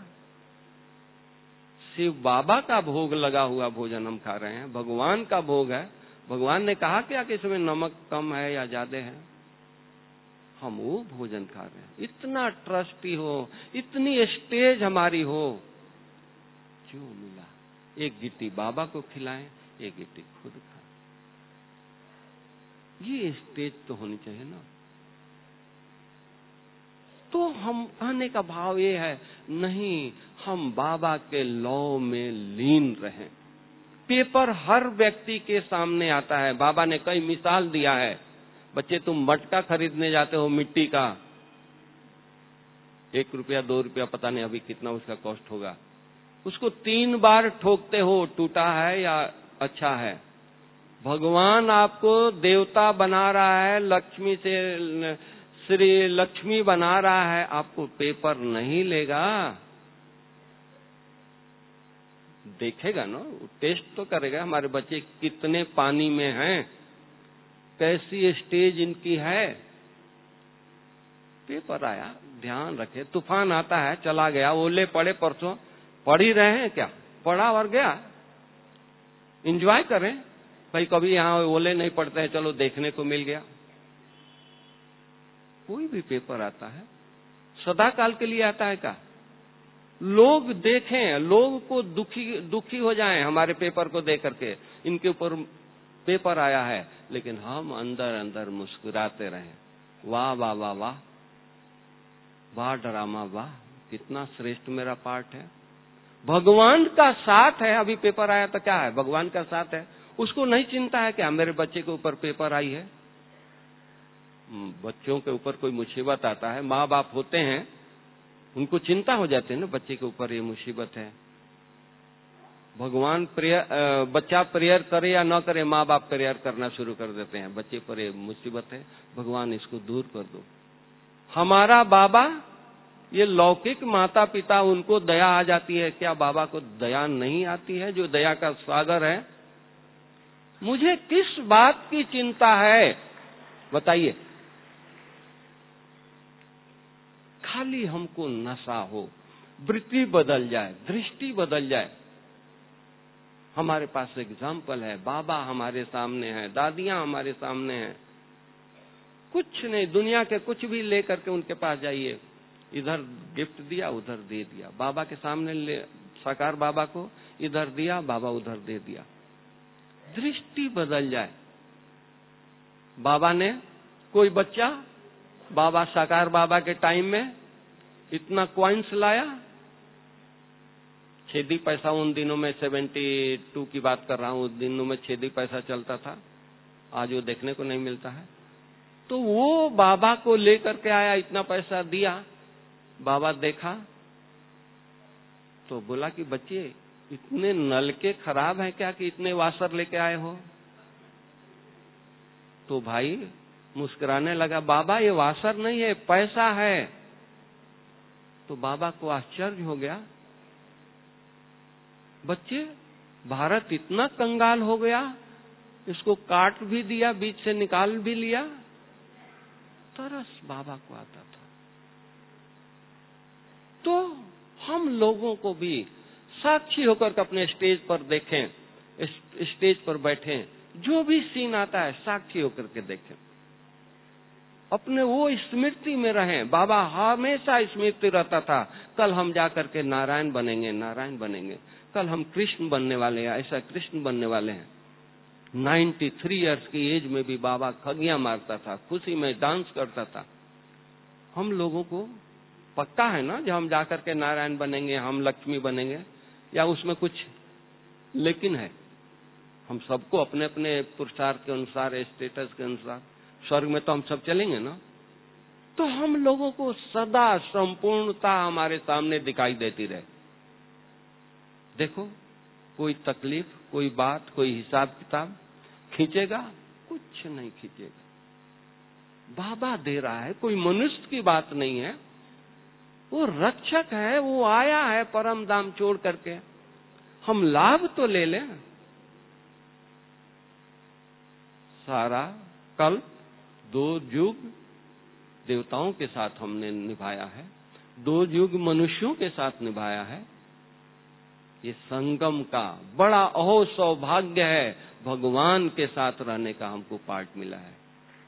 शिव बाबा का भोग लगा हुआ भोजन हम खा रहे हैं, भगवान का भोग है। भगवान ने कहा क्या कि इसमें नमक कम है या ज्यादा है? हम वो भोजन खा रहे हैं। इतना ट्रस्टी हो, इतनी स्टेज हमारी हो, जो मिला एक गिट्टी बाबा को खिलाएं, एक गिट्टी खुद खाएं। ये स्टेज तो होनी चाहिए ना। तो हम कहने का भाव ये है, नहीं, हम बाबा के लौ में लीन रहें। पेपर हर व्यक्ति के सामने आता है। बाबा ने कई मिसाल दिया है। बच्चे, तुम मटका खरीदने जाते हो मिट्टी का, 1 रुपया 2 रुपया पता नहीं अभी कितना उसका कॉस्ट होगा, उसको 3 बार ठोकते हो, टूटा है या अच्छा है। भगवान आपको देवता बना रहा है, लक्ष्मी से श्री लक्ष्मी बना रहा है, आपको पेपर नहीं लेगा, देखेगा ना, टेस्ट तो करेगा। हमारे बच्चे कितने पानी में हैं, कैसी स्टेज इनकी है। पेपर आया, ध्यान रखे, तूफान आता है, चला गया, ओले पड़े, परसों पढ़ ही रहे हैं क्या? पढ़ा और गया, एंजॉय करें भाई। कभी यहाँ ओले नहीं पड़ते हैं, चलो देखने को मिल गया। कोई भी पेपर आता है सदा काल के लिए आता है क्या? लोग देखें, लोग को दुखी हो जाएं हमारे पेपर को देख करके, इनके ऊपर पेपर आया है, लेकिन हम अंदर अंदर मुस्कुराते रहें, वाह वाह वाह वाह, वाह ड्रामा, वाह कितना श्रेष्ठ मेरा पार्ट है, भगवान का साथ है। अभी पेपर आया तो क्या है, भगवान का साथ है। उसको नहीं चिंता है क्या मेरे बच्चे के ऊपर पेपर आई है। बच्चों के ऊपर कोई मुसीबत आता है, माँ बाप होते हैं, उनको चिंता हो जाती है ना, बच्चे के ऊपर ये मुसीबत है। भगवान बच्चा प्रेयर करे या न करे, माँ बाप प्रेयर करना शुरू कर देते हैं, बच्चे पर ये मुसीबत है, भगवान इसको दूर कर दो। हमारा बाबा, ये लौकिक माता पिता, उनको दया आ जाती है, क्या बाबा को दया नहीं आती है, जो दया का सागर है। मुझे किस बात की चिंता है बताइए, खाली हमको नशा हो, वृत्ति बदल जाए, दृष्टि बदल जाए। हमारे पास एग्जाम्पल है, बाबा हमारे सामने है, दादियां हमारे सामने हैं, कुछ नहीं, दुनिया के कुछ भी लेकर के उनके पास जाइए, इधर गिफ्ट दिया उधर दे दिया, बाबा के सामने साकार बाबा को इधर दिया, बाबा उधर दे दिया। दृष्टि बदल जाए। बाबा ने, कोई बच्चा बाबा साकार बाबा के टाइम में इतना कॉइन्स लाया, छेदी पैसा, उन दिनों में 72 की बात कर रहा हूं, उन दिनों में छेदी पैसा चलता था, आज वो देखने को नहीं मिलता है। तो वो बाबा को लेकर के आया, इतना पैसा दिया, बाबा देखा तो बोला कि बच्चे इतने नलके खराब हैं क्या कि इतने वाशर लेके आए हो। तो भाई मुस्कुराने लगा, बाबा ये वाशर नहीं है, पैसा है। तो बाबा को आश्चर्य हो गया, बच्चे भारत इतना कंगाल हो गया, इसको काट भी दिया, बीच से निकाल भी लिया। तरस बाबा को आता था। तो हम लोगों को भी साक्षी होकर अपने स्टेज पर देखें, स्टेज पर बैठें, जो भी सीन आता है साक्षी होकर के देखें, अपने वो स्मृति में रहें। बाबा हमेशा स्मृति रहता था, कल हम जाकर के नारायण बनेंगे, नारायण बनेंगे, कल हम कृष्ण बनने वाले हैं, ऐसा कृष्ण बनने वाले हैं। 93 इयर्स की एज में भी बाबा खगियां मारता था, खुशी में डांस करता था। हम लोगों को पक्का है ना, जब हम जाकर के नारायण बनेंगे, हम लक्ष्मी बनेंगे, या उसमें कुछ लेकिन है? हम सबको अपने अपने पुरुषार्थ के अनुसार, स्टेटस के अनुसार स्वर्ग में तो हम सब चलेंगे ना। तो हम लोगों को सदा संपूर्णता हमारे सामने दिखाई देती रहे। देखो, कोई तकलीफ, कोई बात, कोई हिसाब किताब खींचेगा? कुछ नहीं खींचेगा। बाबा दे रहा है, कोई मनुष्य की बात नहीं है, वो रक्षक है, वो आया है परम धाम छोड़ करके, हम लाभ तो ले लें। सारा कल्प 2 युग देवताओं के साथ हमने निभाया है, 2 युग मनुष्यों के साथ निभाया है। ये संगम का बड़ा अहो सौभाग्य है, भगवान के साथ रहने का हमको पार्ट मिला है।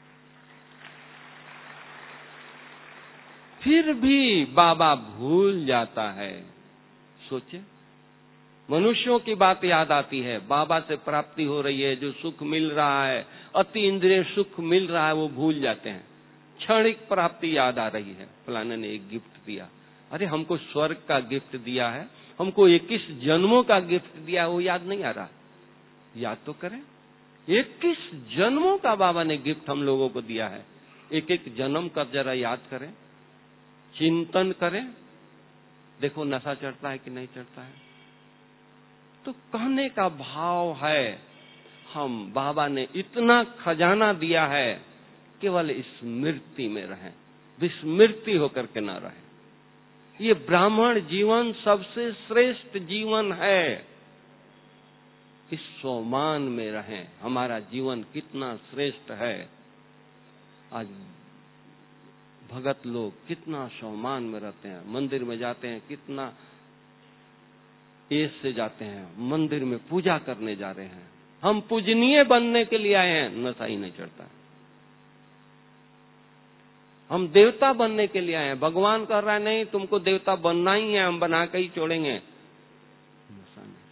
फिर भी बाबा भूल जाता है। सोचे, मनुष्यों की बात याद आती है, बाबा से प्राप्ति हो रही है, जो सुख मिल रहा है, अति इंद्रिय सुख मिल रहा है, वो भूल जाते हैं। क्षणिक प्राप्ति याद आ रही है, फलाने ने एक गिफ्ट दिया, अरे हमको स्वर्ग का गिफ्ट दिया है, हमको 21 जन्मों का गिफ्ट दिया, वो याद नहीं आ रहा। याद तो करें, 21 जन्मों का बाबा ने गिफ्ट हम लोगों को दिया है। एक एक जन्म का जरा याद करें, चिंतन करें, देखो नशा चढ़ता है कि नहीं चढ़ता है। तो कहने का भाव है, हम बाबा ने इतना खजाना दिया है, केवल स्मृति में रहें, विस्मृति होकर के ना रहें। ये ब्राह्मण जीवन सबसे श्रेष्ठ जीवन है, इस सोमान में रहें। हमारा जीवन कितना श्रेष्ठ है। आज भगत लोग कितना सम्मान में रहते हैं, मंदिर में जाते हैं, कितना एज से जाते हैं, मंदिर में पूजा करने जा रहे हैं। हम पूजनीय बनने के लिए आए हैं, नशा ही नहीं चढ़ता। हम देवता बनने के लिए आए हैं, भगवान कह रहा है नहीं तुमको देवता बनना ही है, हम बना के ही छोड़ेंगे, नशा नहीं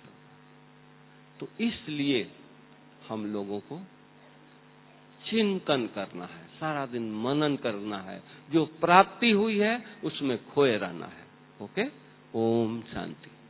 चढ़ता। तो इसलिए हम लोगों को चिंतन करना है, सारा दिन मनन करना है, जो प्राप्ति हुई है उसमें खोए रहना है। ओके, ओम शांति।